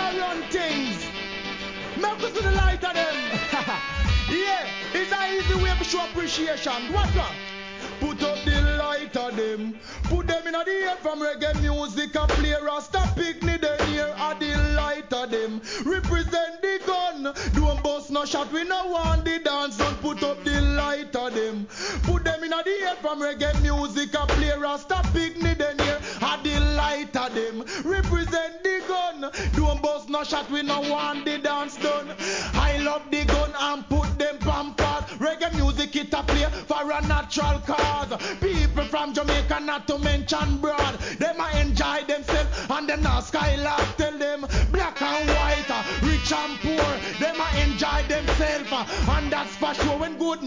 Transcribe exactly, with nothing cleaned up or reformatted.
I run things. Make us to the light of them. Yeah, it's an easy way to show appreciation. What's that? Put up the light of them. Put them in the air from reggae music and play Rasta picnic then here at the light of them. Represent the gun. Don't bust no shot, we no want the dance. Don't put up the light of them. Put them in the air from reggae music and play Rasta picnic then here at the light of them. Represent the gun. Don't bust no shot, we no want the dance done. I love the gun and put them pampas. Reggae music it a play for a natural cause. People from Jamaica not to mention broad. Them a enjoy themselves and them not skylark. Tell them black and white, rich and poor. Them a enjoy themselves and that's for sure. When good